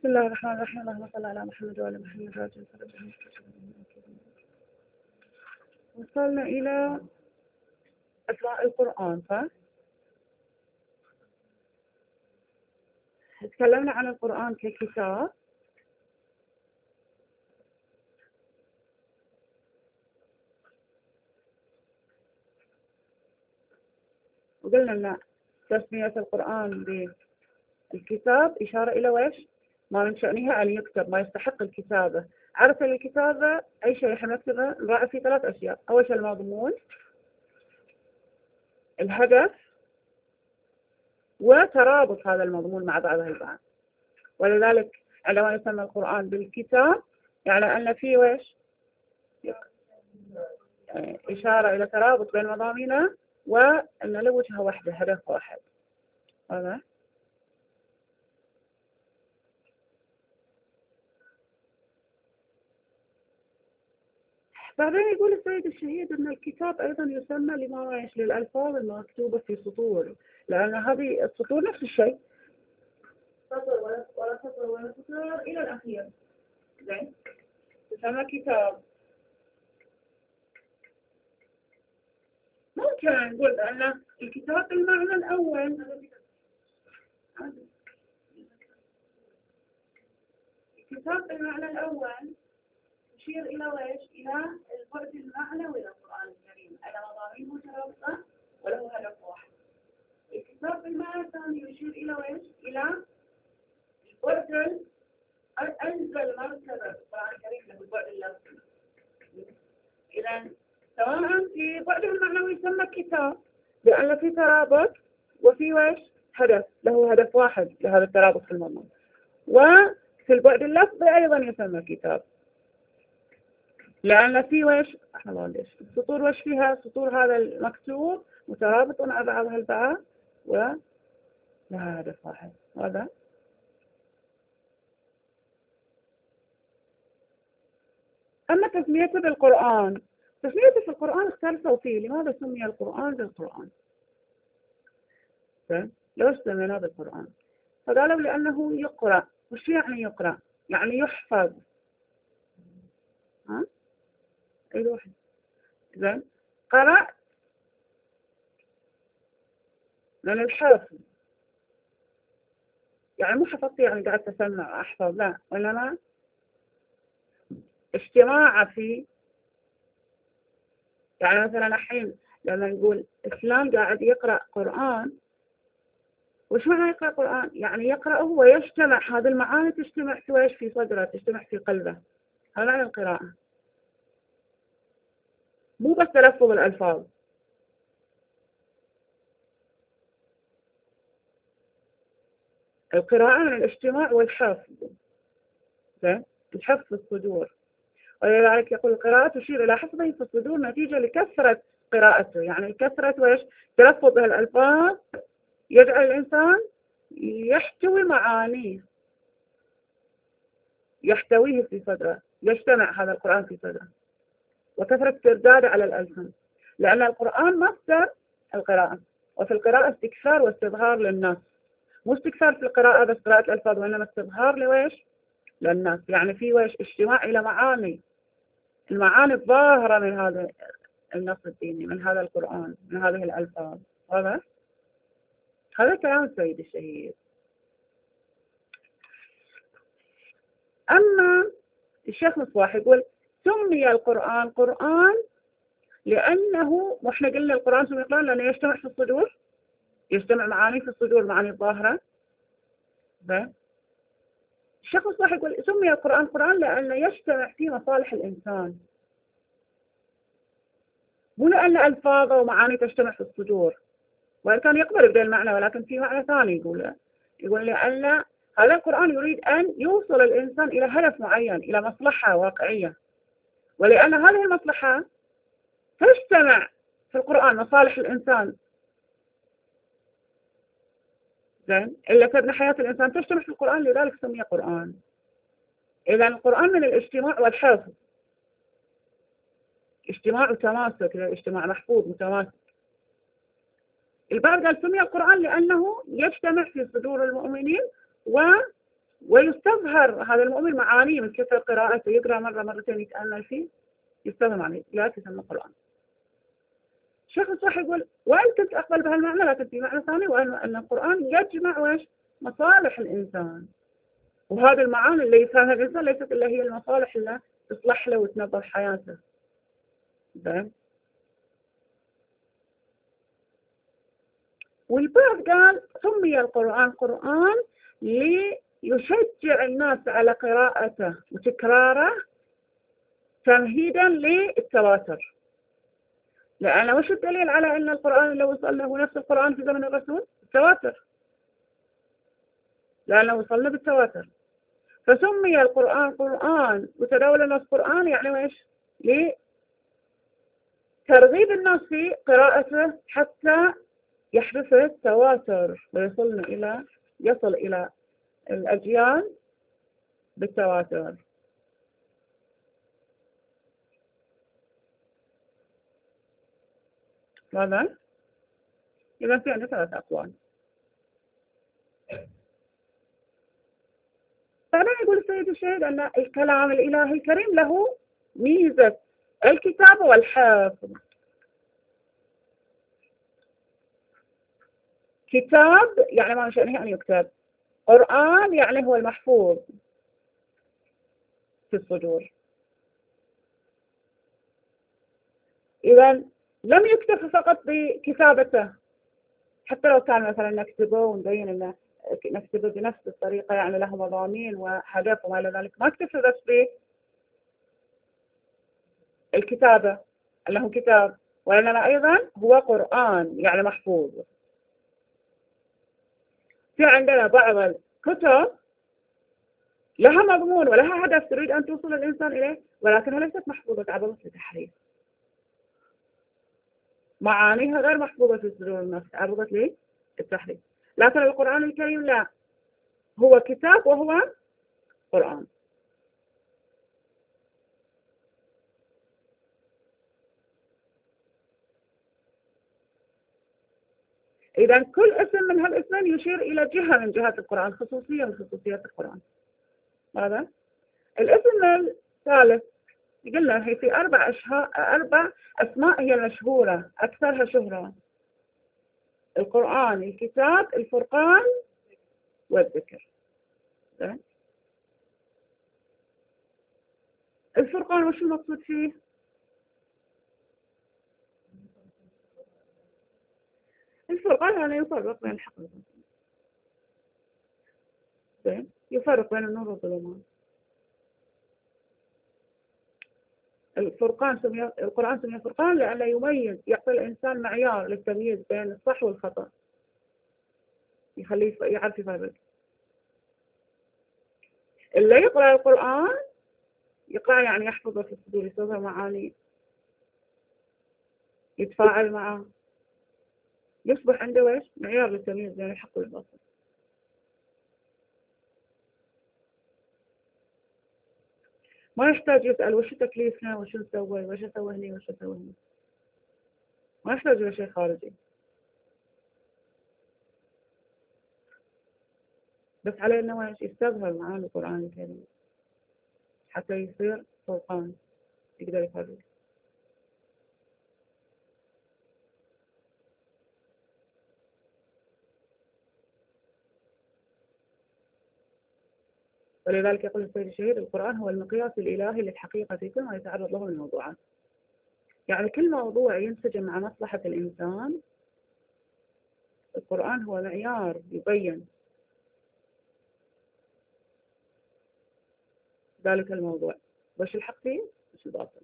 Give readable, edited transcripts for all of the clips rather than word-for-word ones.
بسم الله الرحمن الرحيم. اللهم صل على محمد وعلى محمد وعجل فرجهم. وصلنا إلى أسماء القرآن. تكلمنا عن القرآن ككتاب، وقلنا أن تسمية القرآن بالكتاب إشارة إلى ويش؟ ما من شأنها أن يكتب، ما يستحق الكتابة. عرف الكتابة أي شيء احنا نكتبه نراعي فيه 3 أشياء. أول شيء المضمون، الهدف، وترابط هذا المضمون مع بعضه البعض. ولذلك عندما يسمى القرآن بالكتاب يعني أن فيه ويش؟ إشارة إلى ترابط بين مضامينه، وأن له وجهة واحدة، هدف واحد. هذا بعدين يقول السيد الشهيد أن الكتاب أيضا يسمى لما يش للألفاظ المكتوبة في سطور، لأن هذه السطور نفس الشيء، سطر ولا سطر ولا سطر إلى الأخير. زين، يسمى كتاب. ممكن نقول أن الكتاب بالمعنى الأول، الكتاب بالمعنى الأول يشير إلى ويش؟ إلى البعد المعنوي للقرآن الكريم، على مضامين مترابطة وله هدف واحد. الكتاب بالمعنى الثاني يشير إلى ويش؟ إلى البعد أنزل مرتبة القرآن الكريم له البعد اللفظي. إذا سواء في بعده المعنوي يسمى كتاب لأن في ترابط وفي ويش؟ هدف، له هدف واحد لهذا الترابط في المضمون. وفي البعد اللفظي أيضا يسمى كتاب لأن في ويش؟ السطور وش فيها؟ سطور هذا المكتوب مترابط مع بعضها البعض ولها هدف واحد. هذا أما تسميته بالقرآن، تسميته في القرآن اختلفوا فيه. لماذا سمي القرآن بالقرآن؟ ليش سميناه بالقرآن؟ فقالوا لأنه يقرأ. وش يعني يقرأ؟ يعني يحفظ. ها؟ أي واحد. زين، قرأ من الحفظ، يعني مو حفظت يعني قاعد تسمع أحفظ، لا، وإنما اجتماع في. يعني مثلا الحين لما نقول فلان قاعد يقرأ قرآن، وش معنى يقرأ قرآن؟ يعني يقرأه ويجتمع هذه المعاني، تجتمع في ويش؟ في صدره، تجتمع في قلبه. هذا معنى القراءة، مو بس تلفظ الألفاظ. القراءة من الاجتماع والحفظ. الحفظ في الصدور، ولذلك يقول القراءة تشير إلى حفظه في الصدور نتيجة لكثرة قراءته. يعني كثرة ويش؟ تلفظ الألفاظ يجعل الإنسان يحتوي معانيه، يحتويه في صدره، يجتمع هذا القرآن في صدره، وكثرة ترداده على الألسن، لأن القرآن مصدر القراءة، وفي القراءة استكثار واستظهار للناس. مو استكثار في القراءة بس قراءة الألفاظ، وإنما استظهار لويش؟ للناس. يعني في ويش؟ اجتماع إلى معاني، المعاني الظاهرة من هذا النص الديني، من هذا القرآن، من هذه الألفاظ. هذا كلام السيد الشهيد. أما الشيخ مصباح يقول سمي القرآن قرآن لأنه، وإحنا قلنا القرآن سمي قرآن لأنه يجتمع في الصدور، يجتمع معاني في الصدور، معاني الظاهرة. الشيخ مصباح يقول سمي القرآن قرآن لأنه يجتمع فيه مصالح الإنسان، مو لأن ألفاظه ومعاني تجتمع في الصدور، وإن كان يقبل بدل المعنى، ولكن في معنى ثاني يقول لأن هذا القرآن يريد أن يوصل الإنسان إلى هدف معين، إلى مصلحة واقعية، ولأن هذه المصلحة تجتمع في القرآن، مصالح الإنسان. زين، إلا تبنى حياة الإنسان تجتمع في القرآن، لذلك سمي قرآن. إذا القرآن من الاجتماع والحفظ، اجتماع وتماسك، اجتماع محفوظ متماسك. البعض قال سمي القرآن لأنه يجتمع في صدور المؤمنين ويستظهر هذا المؤمن معاني من كثر قراءته، يقرأ مرة مرتين يتأمل فيه، يستظهر معاني، لا تسمى قرآن. الشيخ صح يقول وإن كنت أقبل بهالمعنى لكن في معنى ثاني، وأن القرآن يجمع وإيش؟ مصالح الإنسان، وهذه المعاني اللي يفهمها الإنسان ليست إلا هي المصالح اللي تصلح له وتنظف حياته. ده. والبعض قال سمي القرآن قرآن ليشجع الناس على قراءته وتكراره تمهيدا للتواتر. لأن وش الدليل على أن القرآن اللي وصلنا هو نفس القرآن في زمن الرسول؟ التواتر، لأنه وصلنا بالتواتر. فسمي القرآن قرآن وتداول الناس قرآن، يعني ايش؟ لترغيب الناس في قراءته حتى يحدث التواتر يصل إلى الأجيال بالتواتر. ماذا؟ إذا في عندنا 3 أقوال. فأنا يقول السيد الشهيد أن الكلام الإلهي الكريم له ميزة الكتابة والحفظ. كتاب يعني ما من شأنه أن يكتب، قرآن يعني هو المحفوظ في الصدور. إذا لم يكتف فقط بكتابته، حتى لو كان مثلا نكتبه ونبين أنه نكتبه بنفس الطريقة، يعني له مضامين وهدف وما إلى ذلك، ما اكتفى بس بالكتابة أنه كتاب، وإنما أيضا هو قرآن يعني محفوظ. في عندنا بعض الكتب لها مضمون ولها هدف تريد أن توصل الإنسان إليه، ولكنها ليست محفوظة، تعرضت لتحريف، معانيها غير محفوظة في صدور الناس، تعرضت للتحريف. لكن القرآن الكريم لا، هو كتاب وهو قرآن. إذا كل اسم من هالاسمين يشير إلى جهة من جهات القرآن، خصوصية من خصوصيات القرآن. هذا الاسم الثالث قلنا هي في 4 أسماء هي المشهورة أكثرها شهرة: القرآن، الكتاب، الفرقان، والذكر. الفرقان وش المقصود فيه؟ الفرقان يعني يفرق بين الحق والباطل، يفرق بين النور والظلمات. القرآن سمي فرقان لأنه يميز، يعطي الإنسان معيار للتمييز بين الصح والخطأ، يخليه يعرف يفرق. اللي يقرأ القرآن يقرأ يعني يحفظه في الصدور، يستظهر معاني، يتفاعل معه، يصبح عنده ويش معيار للتمييز بين الحق والباطل. ما يحتاج يسأل وش تكليفنا، وش نسوي، وش أسوي هني، وش أسوي هني، ما يحتاج إلى شيء خارجي، بس عليه إنه يستظهر معاني القرآن الكريم حتى يصير فرقان، يقدر يفرق. ولذلك يقول السيد الشهيد: القرآن هو المقياس الإلهي للحقيقة في كل ما يتعرض له من الموضوعات. يعني كل موضوع ينسجم مع مصلحة الإنسان، القرآن هو معيار يبين ذلك الموضوع، وش الحق فيه وش الباطل.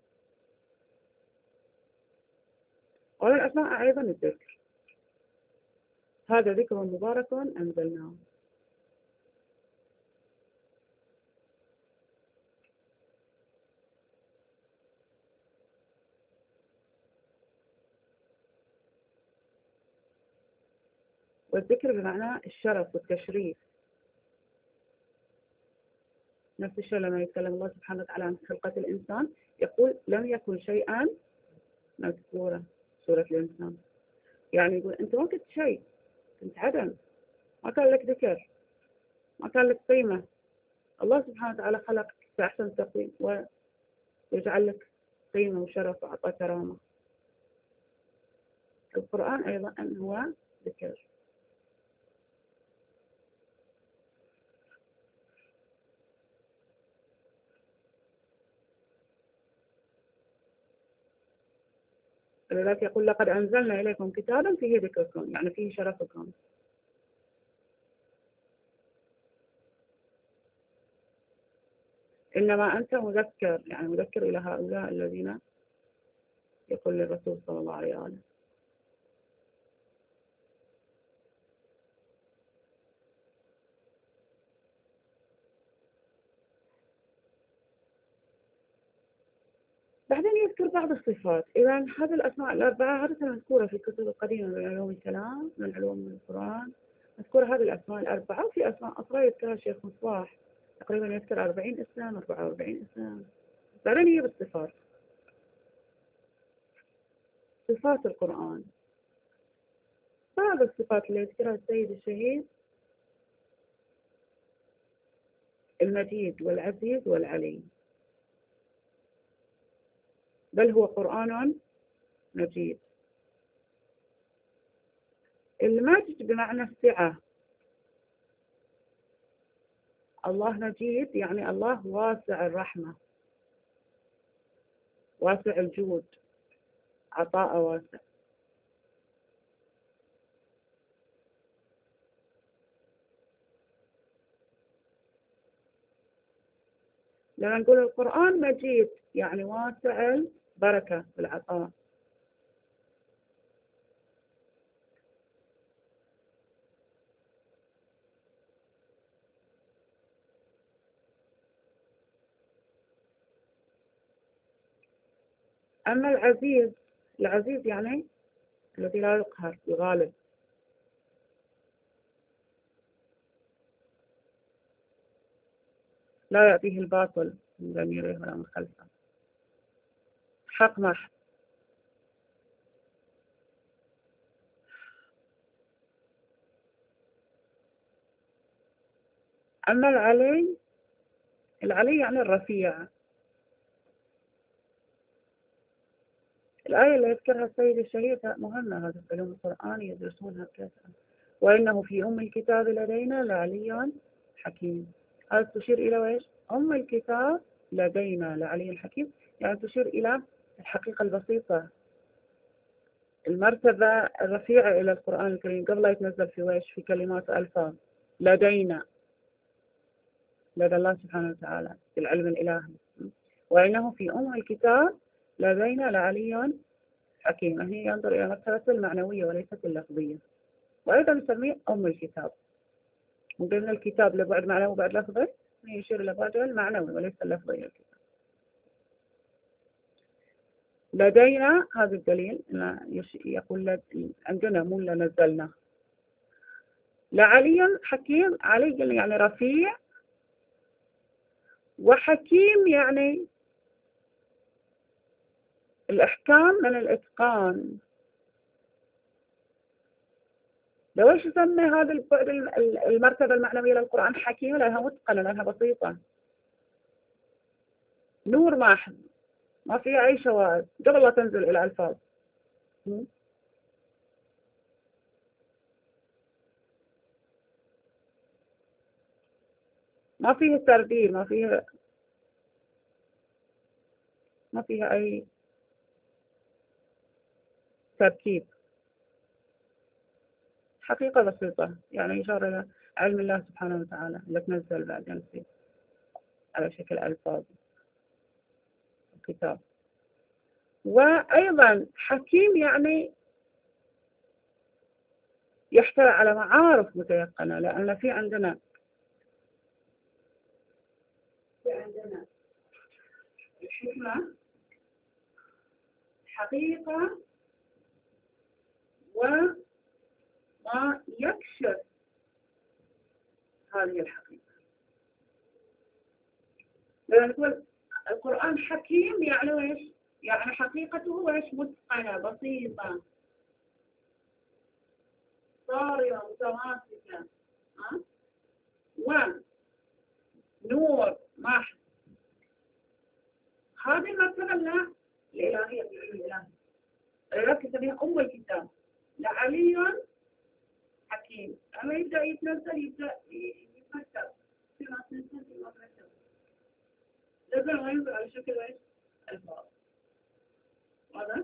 ومن الأسماء أيضا الذكر: هذا ذكر مبارك أنزلناه. والذكر بمعنى الشرف والتشريف. نفس الشيء لما يتكلم الله سبحانه وتعالى عن خلقة الإنسان يقول: لم يكن شيئا مذكورا، سورة الإنسان. يعني يقول أنت ما كنت شيء، كنت عدم، ما كان لك ذكر، ما كان لك قيمة، الله سبحانه وتعالى خلق في أحسن تقويم ويجعل لك قيمة وشرف وأعطى كرامة. القرآن أيضا هو ذكر. لذلك يقول لقد أنزلنا إليكم كتابا فيه ذكركم، يعني فيه شرفكم. إنما أنت مذكر، يعني مذكر إلى هؤلاء الذين يقول للرسول صلى الله عليه وآله. بعدين يذكر بعض الصفات. إذا هذه الأسماء الأربعة عادة مذكورة في الكتب القديمة من علوم الكلام، من علوم القرآن، مذكورة هذه الأسماء الأربعة. وفي أسماء أخرى يذكرها الشيخ مصباح، تقريبا يذكر 40 اسم 44 اسم. بعدين هي بالصفات، صفات القرآن. بعض الصفات اللي يذكرها السيد الشهيد: المجيد والعزيز والعلي، بل هو قرآن مجيد. المجد بمعنى السعة. الله مجيد يعني الله واسع الرحمة، واسع الجود، عطاء واسع. لما نقول القرآن مجيد يعني واسع البركة بالعطاء. أما العزيز، العزيز يعني الذي لا يقهر، يغالب. لا يأتيه الباطل من بين يديه ولا من خلفه، حق محض. أما العلي، العلي يعني الرفيع. الآية اللي يذكرها السيد الشهيد مهمة، هذه العلوم القرآنية يدرسونها كثيرا. وإنه في أم الكتاب لدينا لعلي حكيم. هذا تشير إلى وإيش؟ أم الكتاب لدينا لعلي حكيم، يعني تشير إلى الحقيقة البسيطة، المرتبة الرفيعة إلى القرآن الكريم قبل لا يتنزل في وإيش؟ في كلمات ألفاظ. لدينا، لدى الله سبحانه وتعالى في العلم الإلهي. وإنه في أم الكتاب لدينا لعلي حكيم. هي ينظر إلى مرتبة المعنوية وليست اللفظية. وأيضا نسميه أم الكتاب. من ضمن الكتاب لبعد معنوي وبعد لفظي، يشير إلى بعد المعنوي وليس اللفظي الكتاب. لدينا هذا الدليل يقول عندنا مو نزلنا. لعلي حكيم، علي يعني رفيع، وحكيم يعني الإحكام من الإتقان. لو ايش يسمي هذا البعد المرتبة المعنوية للقرآن حكيم؟ لأنها متقنة، لأنها بسيطة، نور محض، ما فيها أي شواذ قبل لا تنزل إلى ألفاظ. ما فيه ترديد، ما فيها أي تركيب. حقيقة بسيطة، يعني يشار إلى علم الله سبحانه وتعالى اللي تنزل بعدين فيه على شكل ألفاظ الكتاب. وأيضا حكيم يعني يحتوي على معارف متيقنة، لأن في عندنا الحكمة حقيقة وما يكشف هذه الحقيقة. لأن نقول القرآن حكيم يعني إيش؟ يعني حقيقته إيش؟ متقنة، بسيطة، صارمة، متماسكة، ونور حكيم. أما يبدأ يتنزل يبدأ يترتب فيما تنزل فيما ترتب. لازم ما ينزل على شكل إيش؟ ألفاظ. واضح؟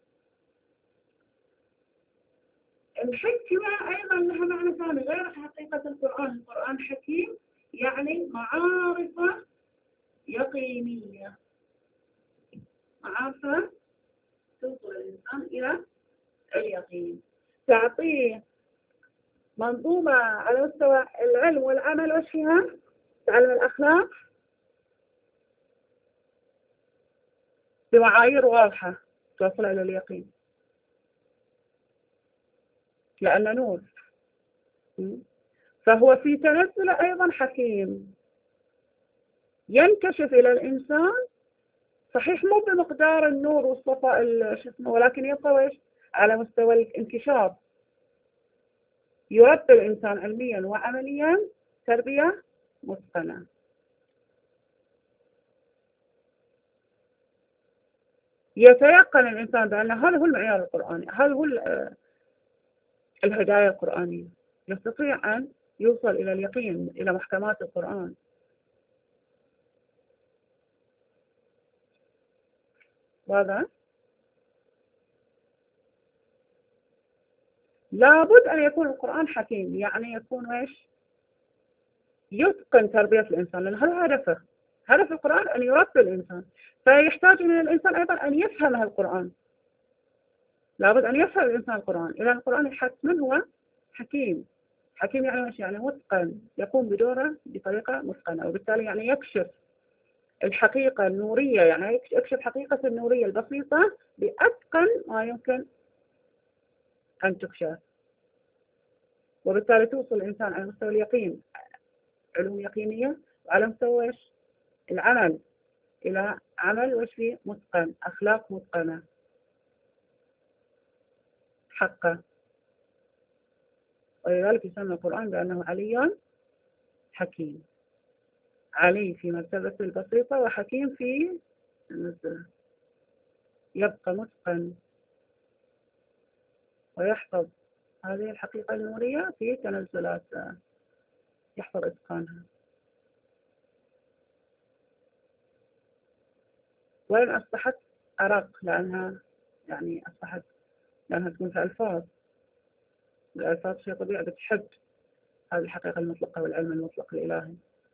الحكمة أيضا لها معنى ثاني غير حقيقة القرآن. القرآن حكيم يعني معارفة يقينية، معارفة توصل الإنسان إلى اليقين، تعطيه منظومة على مستوى العلم والعمل وش فيها؟ تعلم الأخلاق بمعايير واضحة توصل إلى اليقين، لأنه نور. فهو في تنزله أيضا حكيم، ينكشف إلى الإنسان صحيح مو بمقدار النور والصفاء ولكن يبقى ويش على مستوى الانكشاف، يربي الإنسان علميا وعمليا تربية متقنة. يتيقن الإنسان بأن هذا هو المعيار القرآني، هذا هو الهداية القرآنية، يستطيع أن يوصل إلى اليقين إلى محكمات القرآن. وهذا لابد أن يكون القرآن حكيم، يعني يكون ويش يتقن تربية الإنسان، لأن هذا هدفه، هدف القرآن أن يربي الإنسان، فيحتاج من الإنسان أيضا أن يفهم القرآن، لابد أن يفهم الإنسان القرآن، إذا القرآن حتما هو حكيم. حكيم يعني وش؟ يعني متقن، يقوم بدوره بطريقة متقنة، وبالتالي يعني يكشف الحقيقة النورية، يعني يكشف حقيقة النورية البسيطة بأتقن ما يمكن أن تكشف، وبالتالي توصل الإنسان على مستوى اليقين، علوم يقينية، وعلى مستوى العمل إلى عمل وش فيه متقن، أخلاق متقنة حقه. ولذلك يسمى القرآن بأنه علي حكيم، علي في مرتبة البسيطة وحكيم في النزلة، يبقى متقن ويحفظ هذه الحقيقة النورية في تنزلات، يحفظ إتقانها. وإن أصبحت أرق لأنها يعني أصبحت لأنها تكون في ألفاظ، الألفاظ في طبيعة بتحب هذه الحقيقة المطلقة والعلم المطلق الإلهي،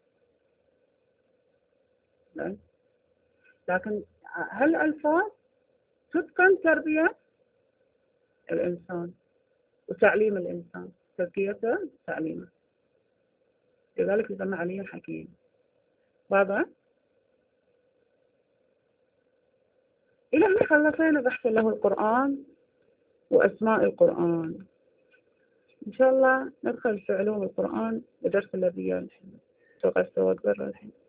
لكن هل الألفاظ تتقن تربية الإنسان وتعليم الإنسان، تزكيته تعليمه، لذلك يسمى علي حكيم. واضح؟ إلى هنا خلصنا بحث له القرآن وأسماء القرآن. إن شاء الله ندخل في علوم القرآن بدرس الذي الحين توقف الحين.